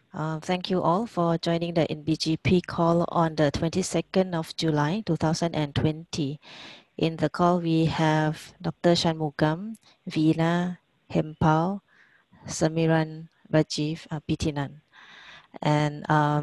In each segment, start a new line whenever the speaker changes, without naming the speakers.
Thank you all for joining the NBGP call on the 22nd of July 2020. In the call, we have Dr. Shanmugam, Veena, Hempal, Samiran, Rajiv, Pitinan. And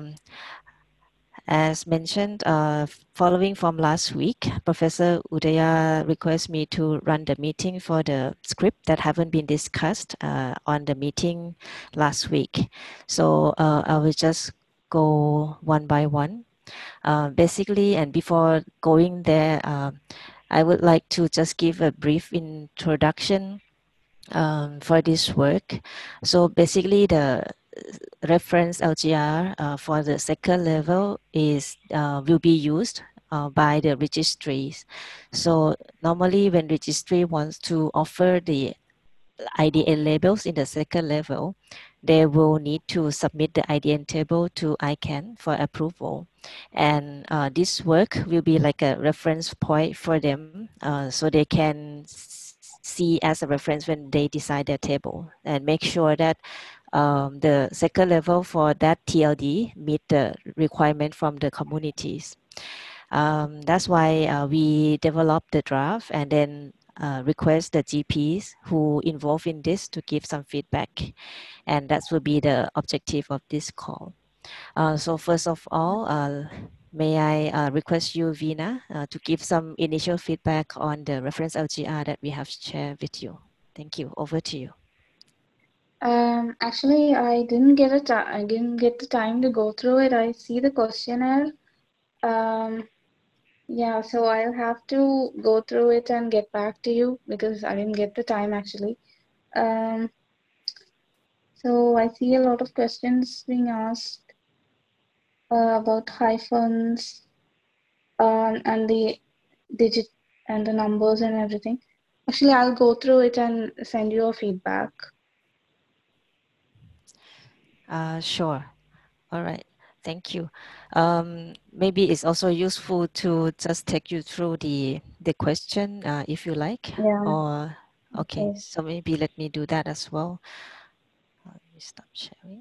as mentioned, following from last week, Professor Udaya requests me to run the meeting for the script that haven't been discussed on the meeting last week. So I will just go one by one. Basically, and before going there, I would like to just give a brief introduction for this work. So basically, the reference LGR for the second level is will be used by the registries. So normally when registry wants to offer the IDN labels in the second level, they will need to submit the IDN table to ICANN for approval. And this work will be like a reference point for them so they can see as a reference when they design their table and make sure that the second level for that TLD meet the requirement from the communities. That's why we developed the draft and then request the GPs who involved in this to give some feedback. And that will be the objective of this call. So first of all, may I request you, Veena, to give some initial feedback on the reference LGR that we have shared with you. Thank you. Over to you.
Actually, I didn't get the time to go through it. I see the questionnaire. Um, yeah, so I'll have to go through it and get back to you because I didn't get the time actually. Um, so I see a lot of questions being asked about hyphens and the digit and the numbers and everything. Actually, I'll go through it and send you a feedback.
Sure. All right. Thank you. Maybe it's also useful to just take you through the question if you like.
Yeah,
Or okay,
okay.
so maybe let me do that as well. Let me stop sharing.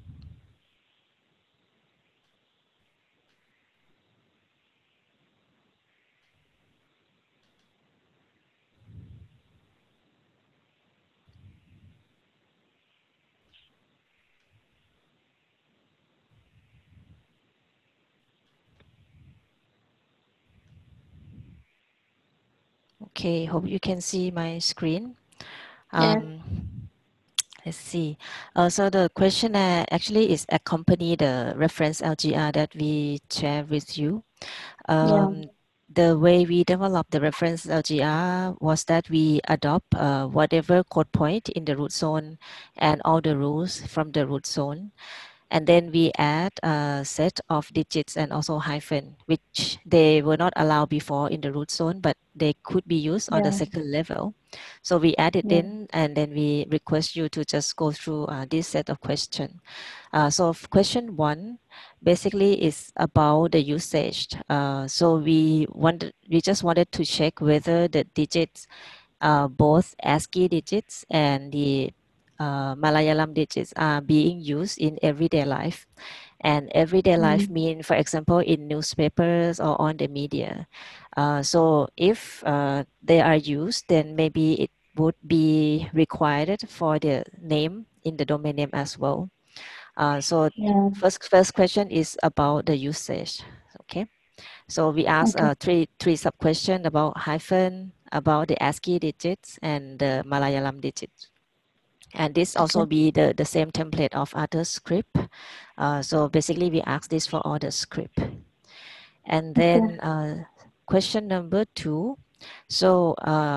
Okay, hope you can see my screen.
Yes,
Um, let's see. So the question actually is accompany the reference LGR that we share with you.
yeah,
The way we developed the reference LGR was that we adopt whatever code point in the root zone and all the rules from the root zone. And then we add a set of digits and also hyphen, which they were not allowed before in the root zone, but they could be used on the
yeah,
second level. So we add it
yeah.
in, and then we request you to just go through this set of questions. So question one basically is about the usage. So we just wanted to check whether the digits, both ASCII digits and the Malayalam digits are being used in everyday life. And everyday life
Mm.
mean, for example, in newspapers or on the media. So if they are used, then maybe it would be required for the name in the domain name as well. So
Yeah,
first question is about the usage. Okay. So we ask
okay,
three sub question about hyphen, about the ASCII digits and the Malayalam digits. And this
okay,
also be the same template of other script. So basically we ask this for all the script. And
okay.
then question number two. So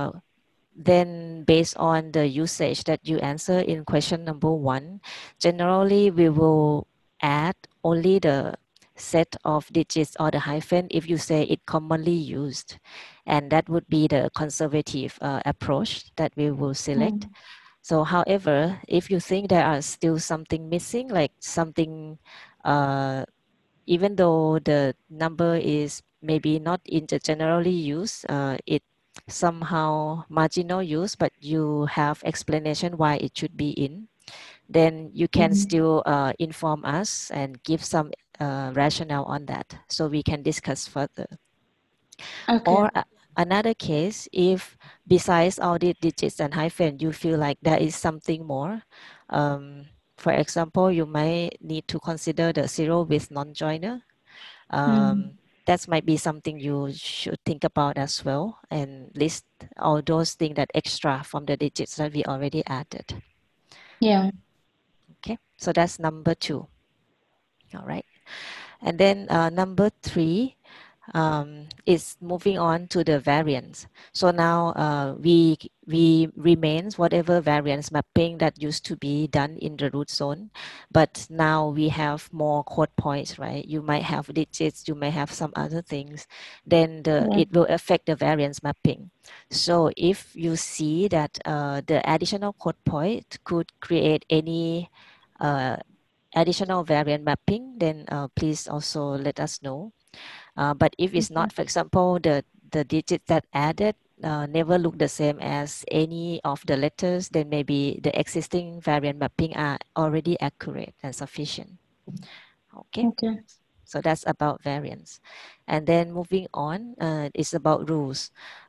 then based on the usage that you answer in question number one, generally we will add only the set of digits or the hyphen if you say it commonly used. And that would be the conservative approach that we will select.
Mm.
So however, if you think there are still something missing, like something, even though the number is maybe not in the generally use, it somehow marginal use, but you have explanation why it should be in. then you can still inform us and give some rationale on that, so we can discuss further.
Okay.
Or another case, if besides all the digits and hyphen, you feel like there is something more. For example, you might need to consider the zero with non-joiner. That might be something you should think about as well, and list all those things that extra from the digits that we already added.
Yeah.
Okay, so that's number 2. All right, and then number 3 is moving on to the variance. So now we remains whatever variance mapping that used to be done in the root zone, but now we have more code points, right? You might have digits, you may have some other things, then it will affect the variance mapping. So if you see that the additional code point could create any additional variant mapping, then please also let us know. But if it's not, for example, the digits that added never look the same as any of the letters, then maybe the existing variant mapping are already accurate and sufficient. Okay.
Okay.
So that's about variance. And then moving on, it's about rules.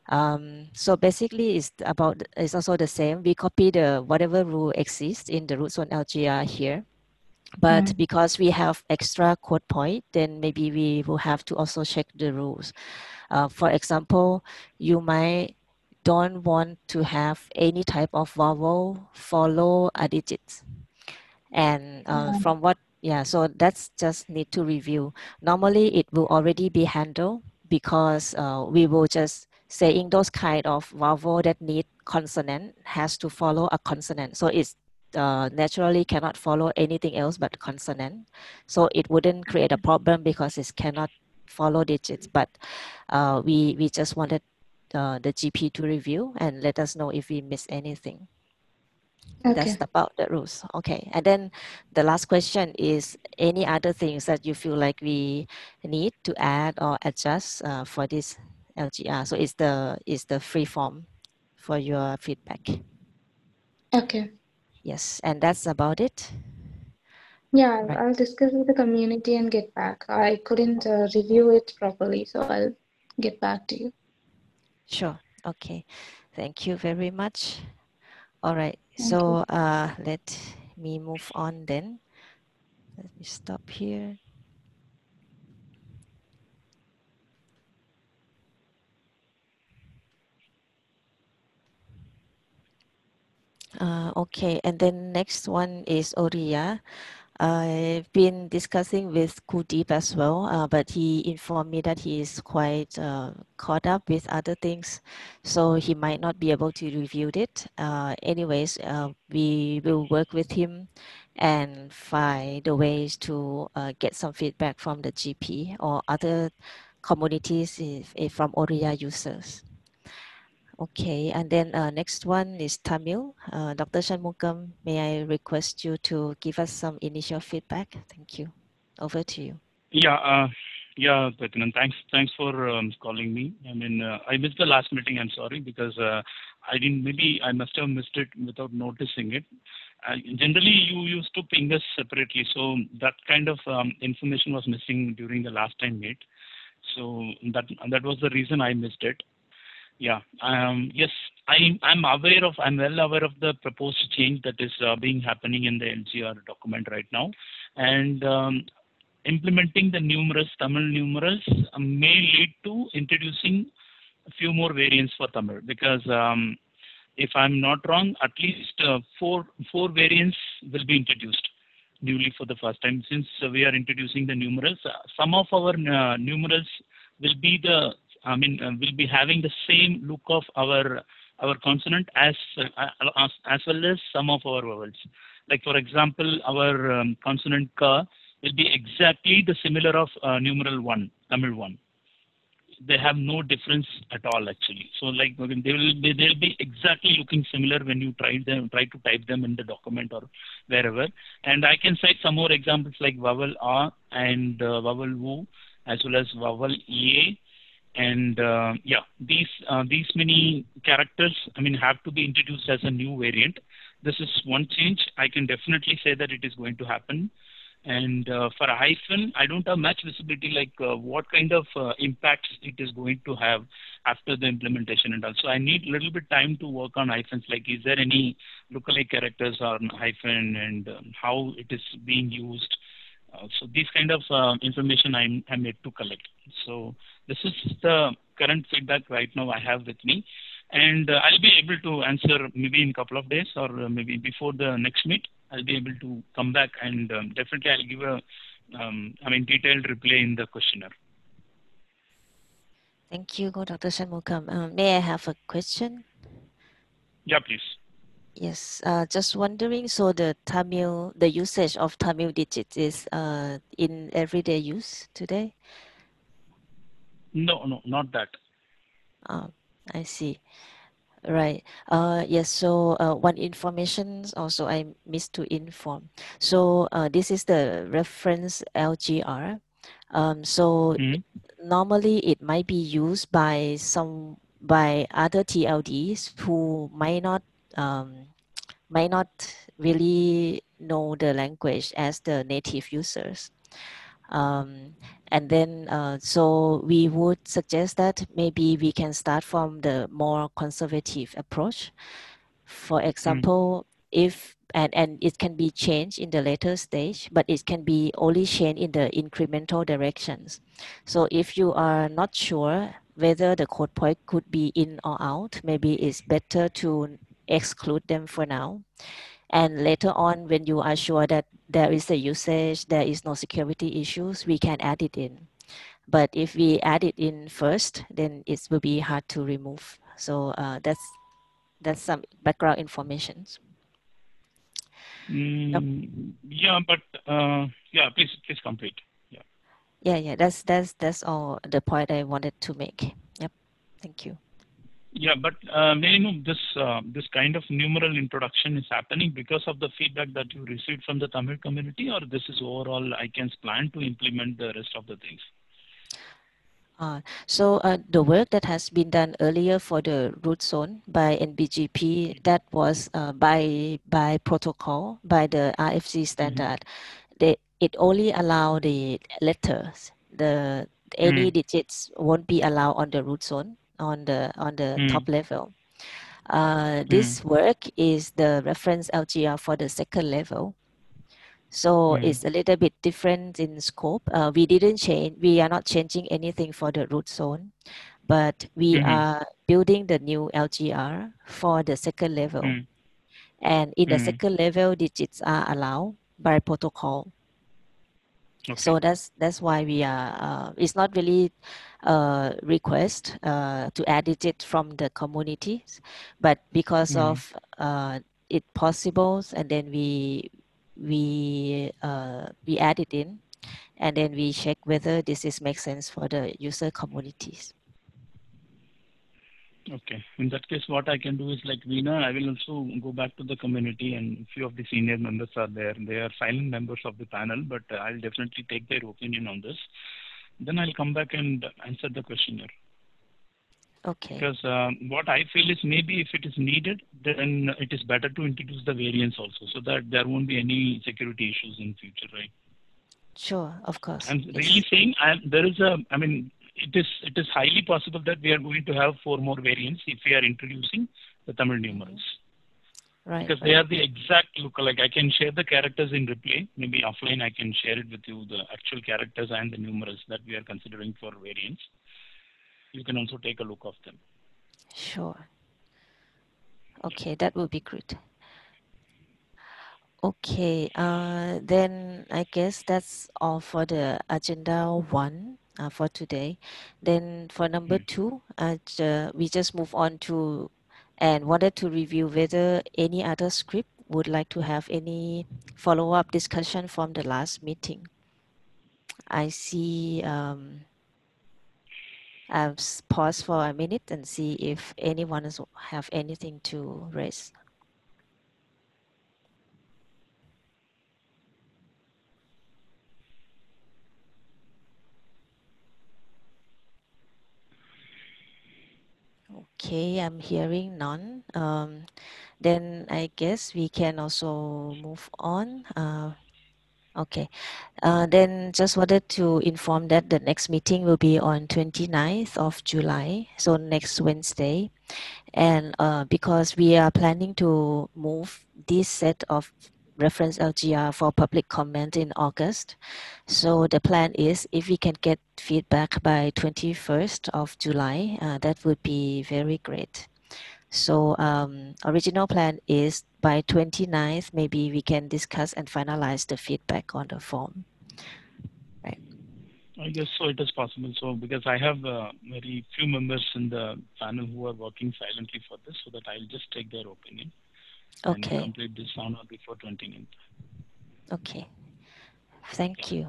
So basically it's also the same. We copy the whatever rule exists in the root zone LGR here. But because we have extra code point, then maybe we will have to also check the rules. For example, you might don't want to have any type of vowel follow a digit. And from what, so that's just need to review. Normally it will already be handled because we will just saying those kind of vowel that need consonant has to follow a consonant. So it's naturally cannot follow anything else but consonant. So it wouldn't create a problem because it cannot follow digits. But we just wanted the GP to review and let us know if we miss anything. That's about the rules. Okay. And then the last question is any other things that you feel like we need to add or adjust for this LGR? So it's the free form for your feedback.
Okay.
Yes. And that's about it.
Yeah,
Right.
I'll discuss with the community and get back. I couldn't review it properly, so I'll get back to you.
Sure. Okay. Thank you very much. All right.
Thank
So
you.
let me move on then. Let me stop here. Okay, and then next one is Oriya. I've been discussing with Kudeep as well, but he informed me that he is quite caught up with other things, so he might not be able to review it. Anyways, we will work with him and find the ways to get some feedback from the GP or other communities if from Oriya users. Okay, and then next one is Tamil. Dr. Shanmugam, may I request you to give us some initial feedback? Thank you. Over to you.
Yeah, Pratinan, thanks for calling me. I mean, I missed the last meeting. I'm sorry because maybe I must have missed it without noticing it. Generally, you used to ping us separately, so that kind of information was missing during the last time meet. So that was the reason I missed it. Yeah. Yes, I'm well aware of the proposed change that is being happening in the LGR document right now, and implementing the Tamil numerals may lead to introducing a few more variants for Tamil because if I'm not wrong, at least four variants will be introduced newly for the first time since we are introducing the numerals. Some of our numerals will be will be having the same look of our consonant as well as some of our vowels. Like for example, our consonant ka will be exactly the similar of numeral 1, Tamil 1. They have no difference at all actually. So like they'll be exactly looking similar when you try to type them in the document or wherever. And I can cite some more examples like vowel a and vowel u as well as vowel a. And these many characters have to be introduced as a new variant. this is one change. I can definitely say that it is going to happen. And for hyphen, I don't have much visibility like what kind of impacts it is going to have after the implementation and also I need a little bit time to work on hyphens, like is there any lookalike characters on hyphen and how it is being used. So these kind of information I'm yet to collect. So this is the current feedback right now I have with me. And I'll be able to answer maybe in a couple of days or maybe before the next meet. I'll be able to come back and definitely I'll give a detailed reply in the questionnaire.
Thank you, Dr. Shanmugam. May I have a question?
Yeah, please.
Yes, just wondering, so the usage of Tamil digits is in everyday use today?
No, not that.
I see. Right. Yes. So one information also I missed to inform. So this is the reference LGR. So normally it might be used by other TLDs who might not really know the language as the native users. And then, so we would suggest that maybe we can start from the more conservative approach. For example, if, and it can be changed in the later stage, but it can be only changed in the incremental directions. So if you are not sure whether the code point could be in or out, maybe it's better to exclude them for now. And later on, when you are sure that there is a usage, there is no security issues, we can add it in. But if we add it in first, then it will be hard to remove. So that's some background information.
Yeah, but yeah, please complete.
Yeah. That's all the point I wanted to make. Yep. Thank you.
Yeah, but may I know this kind of numeral introduction is happening because of the feedback that you received from the Tamil community, or this is overall ICANN's plan to implement the rest of the things?
So the work that has been done earlier for the root zone by NBGP, that was by protocol, by the RFC standard. It only allow the letters. Any digits won't be allowed on the root zone on the top level. This work is the reference LGR for the second level. So it's a little bit different in scope. We are not changing anything for the root zone, but we are building the new LGR for the second level. And in the second level, digits are allowed by protocol. Okay. So that's why we are, it's not really request to add it from the communities, but because of it possibles, and then we add it in, and then we check whether this is make sense for the user communities.
Okay. In that case, what I can do is like Veena, I will also go back to the community, and a few of the senior members are there. They are silent members of the panel, but I'll definitely take their opinion on this. Then I'll come back and answer the questionnaire.
Okay.
Because what I feel is maybe if it is needed, then it is better to introduce the variants also, so that there won't be any security issues in future, right?
Sure, of course.
I'm really saying it is highly possible that we are going to have 4 more variants if we are introducing the Tamil numerals.
Right.
Because they are the exact lookalike. I can share the characters in replay. Maybe offline I can share it with you, the actual characters and the numerals that we are considering for variants. You can also take a look of them.
Sure. Okay, that would be great. Okay, then I guess that's all for the agenda 1 for today. Then for number 2, we just move on to and wanted to review whether any other script would like to have any follow-up discussion from the last meeting. I see I've paused for a minute and see if anyone have anything to raise. Okay, I'm hearing none. Then I guess we can also move on. Okay. Then just wanted to inform that the next meeting will be on 29th of July, so next Wednesday. And because we are planning to move this set of reference LGR for public comment in August, so the plan is if we can get feedback by 21st of July, that would be very great. So original plan is by 29th, maybe we can discuss and finalize the feedback on the form. Right.
I guess so it is possible. So because I have very few members in the panel who are working silently for this, so that I'll just take their opinion and
Okay.
complete this on or before 29th.
Okay. Thank you.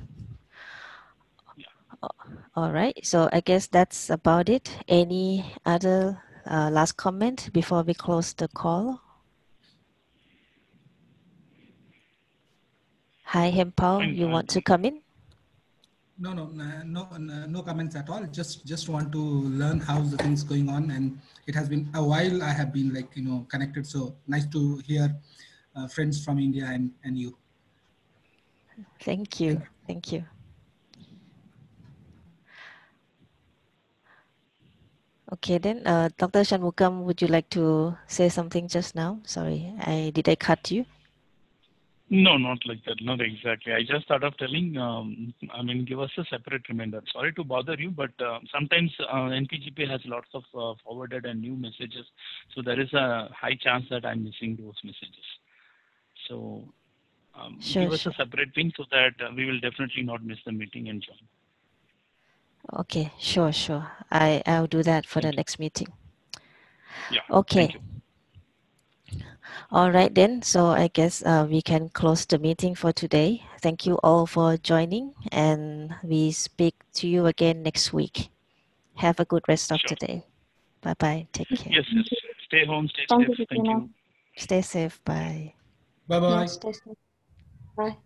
Yeah.
All right. So I guess that's about it. Any other last comment before we close the call? Hi, Hempal, you want to come in?
No comments at all. Just want to learn how the things going on, and it has been a while. I have been connected. So nice to hear friends from India and you.
Thank you. Thank you. Okay, then Dr. Shanmugam, would you like to say something just now? Sorry, did I cut you?
No, not like that. Not exactly. I just thought of telling, give us a separate reminder. Sorry to bother you, but sometimes NPGP has lots of forwarded and new messages. So there is a high chance that I'm missing those messages. So give us a separate thing so that we will definitely not miss the meeting and join.
Okay, sure. I'll do that for the next meeting.
Yeah.
Okay.
Thank you.
All right then. So I guess we can close the meeting for today. Thank you all for joining, and we speak to you again next week. Have a good rest of the day. Bye-bye. Take care.
Yes. Stay home, stay safe. Thank you.
Stay safe. Bye.
Bye-bye.
Yes, stay safe. Bye.